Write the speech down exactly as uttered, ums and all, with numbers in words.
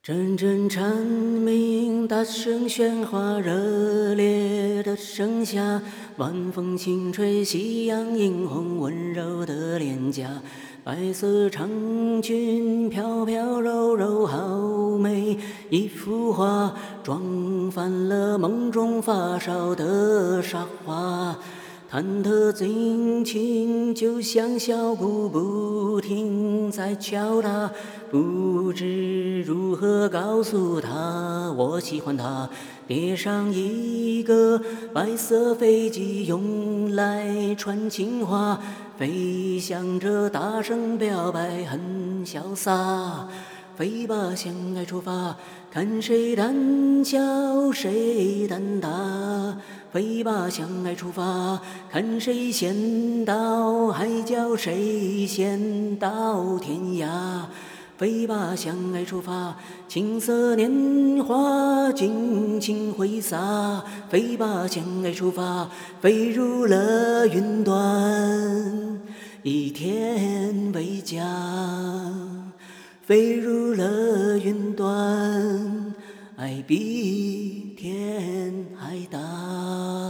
阵阵蝉鸣，大声喧哗，热烈的盛夏，晚风轻吹，夕阳映红温柔的脸颊。白色长裙飘飘柔柔，好美一幅画，装翻了梦中发梢的沙画。忐忑惊情，就像小鼓不停在敲打，不知如何告诉他我喜欢他。叠上一个白色飞机，用来传情话，飞翔着大声表白，很潇洒。飞吧，相爱出发，看谁胆小谁胆大。飞吧，相爱出发，看谁先到海角，谁先到天涯。飞吧，相爱出发，青涩年华尽情挥洒。飞吧，相爱出发，飞入了云端，以天为家。飞入了云端，爱比天还大。